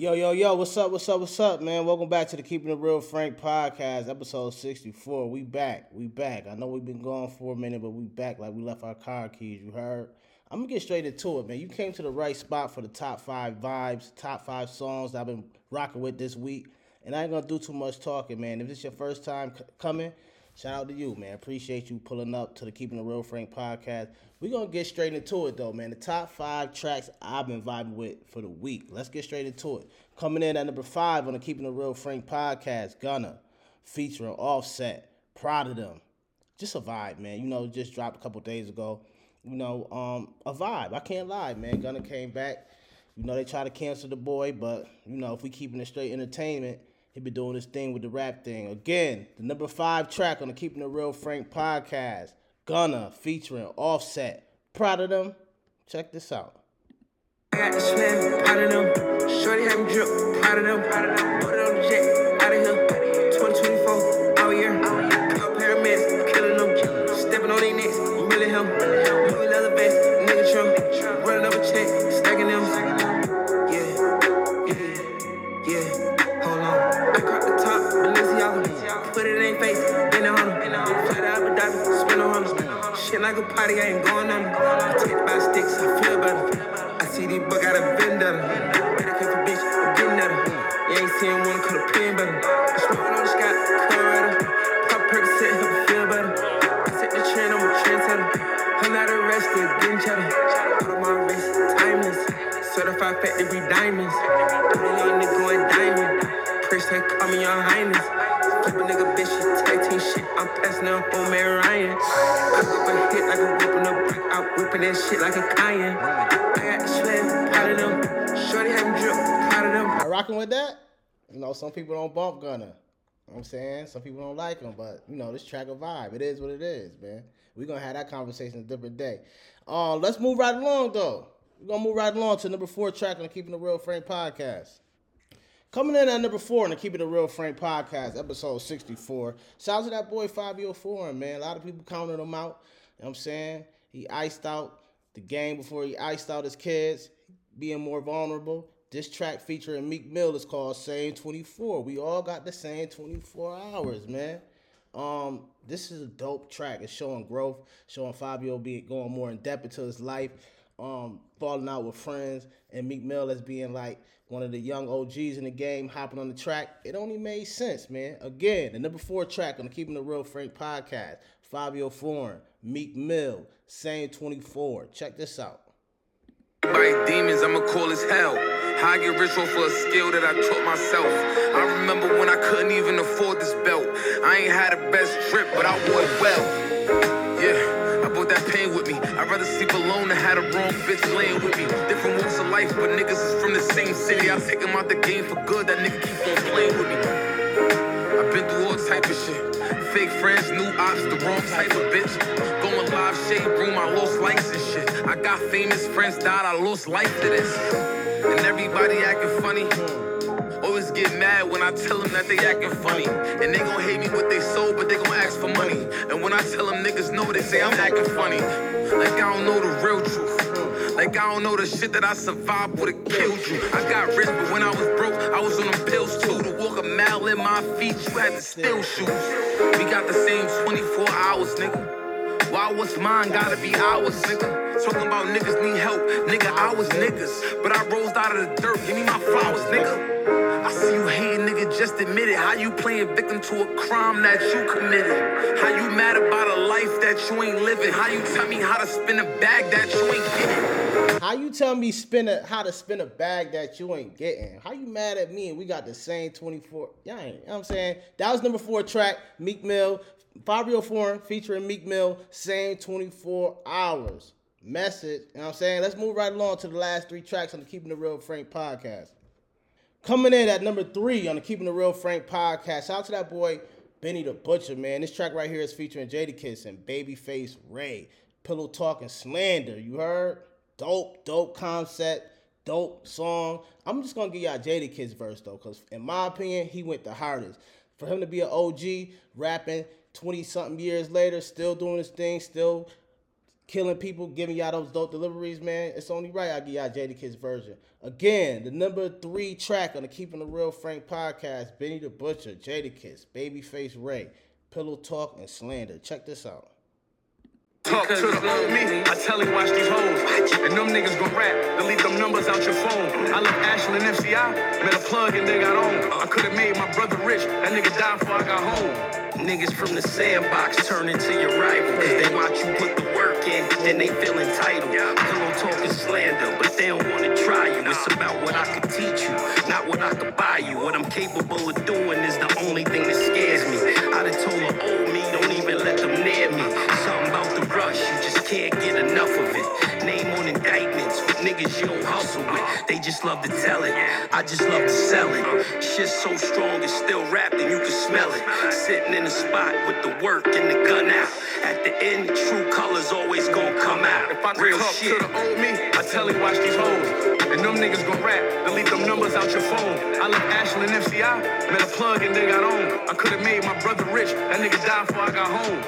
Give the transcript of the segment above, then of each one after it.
Yo, what's up, man? Welcome back to the Keeping It Real Frank podcast, episode 64. We back. I know we've been gone for a minute, but we back like we left our car keys, you heard? I'm going to get straight into it, man. You came to the right spot for the top 5 vibes, top 5 songs that I've been rocking with this week. And I ain't going to do too much talking, man. If this is your first time coming, shout out to you, man. Appreciate you pulling up to the Keeping It Real Frank podcast. We're going to get straight into it, though, man. The top 5 tracks I've been vibing with for the week. Let's get straight into it. Coming in at number 5 on the Keeping It Real Frank podcast, Gunna, featuring Offset, Proud of Them. Just a vibe, man. You know, just dropped a couple days ago. You know, a vibe. I can't lie, man. Gunna came back. You know, they try to cancel the boy, but, you know, if we keeping it straight entertainment, he been doing his thing with the rap thing. Again, the number 5 track on the Keeping It Real Frank podcast, Gunna featuring Offset. Proud of Them. Check this out. I got the slam, proud of them. Shorty have me drip, proud of them. Put it on the jet, out of here. 2024, out here. Got paramedics, killing them. Stepping on their necks, really him. Louis leather vest, nigga trim. Running up a check, stacking them. Yeah. Hold on. I caught the top, Balenciaga. Put it in face, been on them. Fly to Abu Dhabi, spin on them. Shit like a party, I ain't going on them. I take by sticks, I feel better. I see these buck out of vendetta. Better cut the bitch, I'm getting at her. You ain't seen one, cut a pen better. I'm smoking on the sky, Colorado. Pop Percocet, help me feel better. I set the trend, I'm a trendsetter. I'm not arrested, getting cheddar. Out of my wrist, timeless. Certified factory diamonds. The young nigga going diamond. First time call me your highness. Keep a nigga bitch, she tag team shit. I'm passing up on Mary Ryan. I whip a hit like a whipping up brick. I'm whipping that shit like a Cayenne. I got the slam, proud of them. Shorty have me drip, proud of them. I rocking with that? You know, some people don't bump Gunna. You know what I'm saying? Some people don't like him, but, you know, this track a vibe. It is what it is, man. We're going to have that conversation a different day. Let's move right along, though. We're going to move right along to number 4 track on the Keeping It Real Frank podcast. Coming in at number 4 on the Keeping It Real Frank podcast, episode 64. Shout out to that boy Fabio Foreign, man. A lot of people counted him out. You know what I'm saying? He iced out the game before he iced out his kids, being more vulnerable. This track featuring Meek Mill is called Same 24. We all got the same 24 hours, man. This is a dope track. It's showing growth, showing Fabio going more in depth into his life, falling out with friends, and Meek Mill as being like one of the young OGs in the game, hopping on the track. It only made sense, man. Again, the number 4 track on the Keeping It Real Frank podcast, Fabio Foreign, Meek Mill, Same 24. Check this out. By demons, I'ma call as hell. How I get rich off of a skill that I taught myself. I remember when I couldn't even afford this belt. I ain't had the best trip, but I wore it well. Yeah, I brought that pain with me. I'd rather sleep alone than have a wrong bitch laying with me. Different walks of life, but niggas is from the same city. I take him out the game for good, that nigga keep on playing with me. I've been through all type of shit. Fake friends, new ops, the wrong type of bitch. Going live, shade room, I lost likes and shit. I got famous friends, died, I lost life to this. And everybody acting funny. Always get mad when I tell them that they acting funny. And they gon' hate me with they soul, but they gon' ask for money. And when I tell them niggas know, they say I'm acting funny. Like I don't know the real truth. Like I don't know the shit that I survived would've killed you. I got rich, but when I was broke, I was on them pills too. To walk a mile in my feet, you had to steal shoes. We got the same 24 hours, nigga. Why what's mine gotta be ours, nigga? Talking about niggas need help, nigga, I was niggas. But I rose out of the dirt, give me my flowers, nigga. I see you hating, nigga, just admit it. How you playing victim to a crime that you committed? How you mad about a life that you ain't living? How you tell me how to spin a bag that you ain't getting? How you tell me how to spin a bag that you ain't getting? How you mad at me and we got the same 24? Yeah, you know what I'm saying? That was number 4 track, Meek Mill, Fabio Foreign featuring Meek Mill, Same 24 Hours. Message, you know what I'm saying? Let's move right along to the last 3 tracks on the Keeping It Real Frank podcast. Coming in at number 3 on the Keeping It Real Frank podcast. Shout out to that boy, Benny the Butcher, man. This track right here is featuring Jadakiss and Babyface Ray. Pillow Talk and Slander, you heard? Dope concept, dope song. I'm just going to give y'all Jadakiss verse, though, because in my opinion, he went the hardest. For him to be an OG, rapping 20-something years later, still doing his thing, still killing people, giving y'all those dope deliveries, man. It's only right I give y'all Jadakiss version. Again, the number 3 track on the Keeping It Real Frank podcast, Benny the Butcher, Jadakiss, Babyface Ray, Pillow Talk, and Slander. Check this out. Talk to the old me, I tell him watch these hoes. And them niggas gon' rap, delete them numbers out your phone. I left Ashland FCI, met a plug and they got on. I could've made my brother rich, that nigga died before I got home. Niggas from the sandbox turn into your rival. Cause they watch you put the work in, then they feel entitled. Pillow talk is slander, but they don't wanna try you. It's about what I could teach you, not what I could buy you. What I'm capable of doing is the only thing that scares me. I done told the old me, don't even let them near me. Something about the rush, you just can't get enough of it. Name on indictments with niggas you don't hustle with. They just love to tell it, I just love to sell it. Shit's so strong, it's still wrapped and you can smell it. Sitting in the spot with the work and the gun out. At the end, the true colors always gon' come out. If I real talk shit to the old me, I tell him watch these hoes. And them niggas gon' rap, delete them numbers out your phone. I left Ashland FCI, met a plug and they got on. I could've made my brother rich, that nigga died before I got home.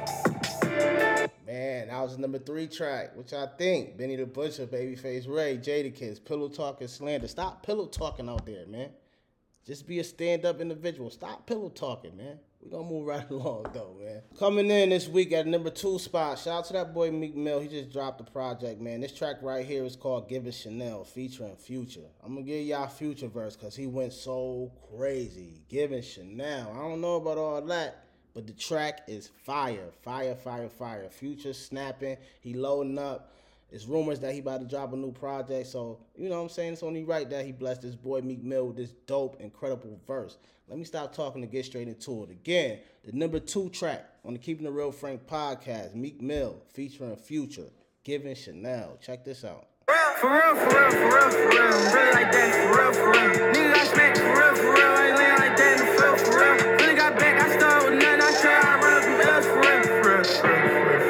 Man, that was the number 3 track. What y'all think? Benny the Butcher, Babyface Ray, Jadakiss, Pillow Talk, and Slander. Stop pillow talking out there, man. Just be a stand-up individual. Stop pillow talking, man. We're going to move right along, though, man. Coming in this week at number 2 spot, shout out to that boy Meek Mill. He just dropped the project, man. This track right here is called Giving Chanel, featuring Future. I'm going to give y'all Future verse because he went so crazy. Giving Chanel. I don't know about all that, but the track is fire. Fire, fire, fire. Future snapping. He loading up. It's rumors that he about to drop a new project, so, you know what I'm saying? It's only right that he blessed this boy Meek Mill with this dope, incredible verse. Let me stop talking and get straight into it. Again, the number 2 track on the Keeping It Real Frank podcast, Meek Mill featuring Future, Giving Chanel. Check this out. For real, for real, for real, for real. Really like that, for real, for real. Nigga got smacked, for real, for real. I ain't laying like that in the field, for real. Really got back, I started with nothing. I sure I run up some L's, for real, for real, for real.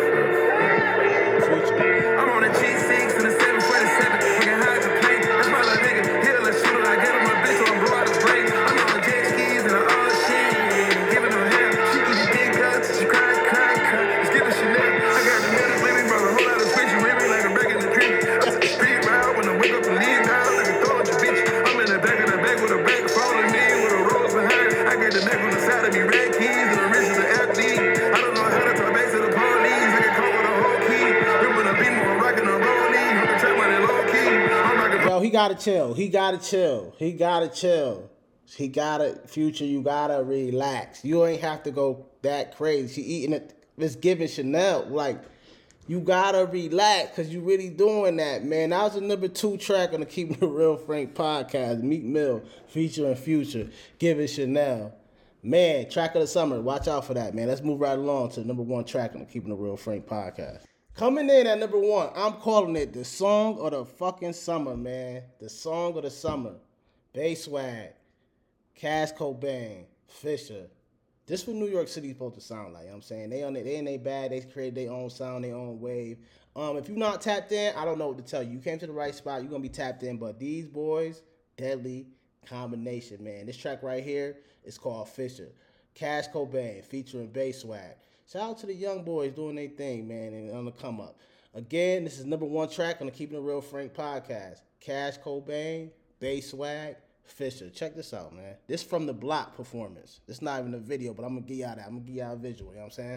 I'm on a G6 and a 747. Fucking high to play. That's my little nigga. Hit a little shooter. I get him a bitch so I'm blow out his brain. I'm on the jet skis and all the shit. Giving them hell. She keep your dick up. She cry. It's giving Chanel. I got the middle with me, brother. Whole lot of switch. You with me like I'm back in the crib. I took the street route when I wake up and leave down like a throw at your bitch. I'm in the back of the bag with a back falling in with a rose behind. I got the neck on the side of me. Red keys and the wrist is an FD. I don't know how to talk back to the police. I get caught with a whole key. Ripping a beam on rocking a rolling. I'm the trap money low key. I'm rocking. Yo, he gotta chill. He gotta chill. He gotta chill. He gotta, Future, you gotta relax. You ain't have to go that crazy. She eating it. It's Giving Chanel. Like, you gotta relax because you really doing that, man. That was the number 2 track on the Keeping It Real Frank podcast. Meek Mill featuring Future, Giving Chanel. Man, track of the summer. Watch out for that, man. Let's move right along to the number 1 track on the Keeping It Real Frank podcast. Coming in at number 1, I'm calling it the song of the fucking summer, man. The song of the summer. Bayswag, Cash Cobain, Fisher. This what New York City supposed to sound like, you know what I'm saying? They in their bag, they create their own sound, their own wave. If you're not tapped in, I don't know what to tell you. You came to the right spot, you're going to be tapped in, but these boys, deadly combination, man. This track right here is called Fisher. Cash Cobain featuring Bayswag. Shout out to the young boys doing their thing, man, and on the come up. Again, this is number 1 track on the Keeping It Real Frank podcast. Cash Cobain, Bayswag, Fisher. Check this out, man. This from the Block performance. It's not even a video, but I'm going to give y'all that. I'm going to give y'all a visual, you know what I'm saying?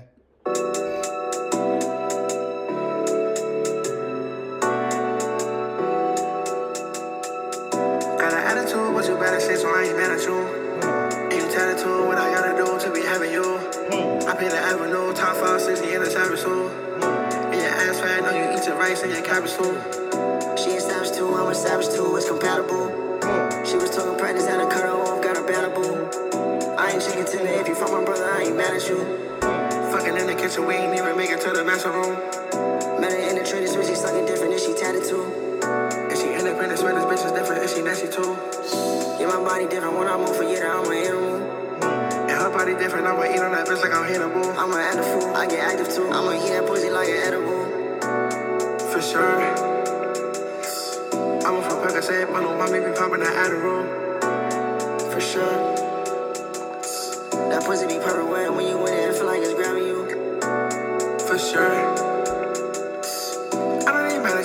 Got an attitude, what you better say, so I ain't mad at you. And you tell it to what I gotta do to be having you. I pay the avenue, top 5, 60 in the savage soul. And your ass fat, know you eat your rice and your cabbage too. She a savage too, I'm a savage too, it's compatible. She was talking practice, had to cut her off, got her battable. I ain't chicken to me, if you fuck my brother, I ain't mad at you. Fucking in the kitchen, we ain't even make it to the master room. Met her in the trading switch, she sucking different, and she tatted too. And she independent, swear this bitch is different, and she nasty too. Yeah, my body different, when I move for year, I'm an animal. And her body different, I'ma eat on that bitch like I'm Hannibal. I'm an animal, I get active too. I'ma eat that pussy like an edible. For sure. I'm a fuck Percocet, but no, my baby poppin' that Adderall. For sure. That pussy be perfect wet when you win it, I feel like it's grabbing you. For sure.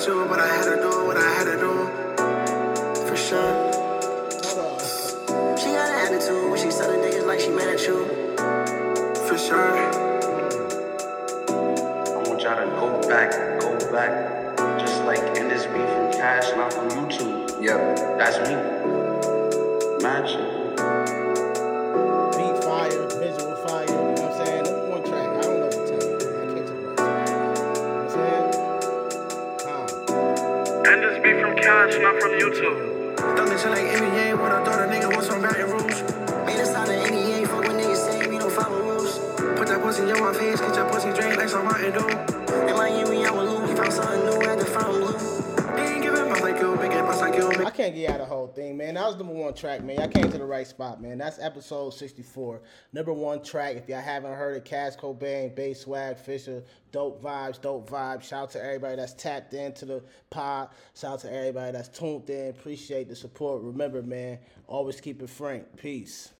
attitude, but I had to do what I had to do. For sure. She got an attitude when she selling niggas like she mad at you. For sure. I want y'all to go back. Just like in this beef from Cash, not from YouTube. Yep. That's me. Imagine. Beat fire, visual fire, you know what I'm saying? Number one track. I don't know what to tell you. I can't tell you what to tell you. You know what I'm saying? And this beef from Cash, not from YouTube. Thunder shit like NBA when I thought a nigga was from Baton Rouge. Made us out of NBA, fuck when niggas say we don't follow rules. Put that pussy in my face, get your pussy drained like some Mountain Dew. In Miami, I'm with Lou, we found something new at the front blue. They ain't giving up like you, make it bust like you. I can't get out of the whole thing, man. That was number one track, man. Y'all came to the right spot, man. That's episode 64. Number one track. If y'all haven't heard it, Cash Cobain, Bass Swag, Fisher, dope vibes. Shout out to everybody that's tapped into the pod. Shout out to everybody that's tuned in. Appreciate the support. Remember, man, always keep it frank. Peace.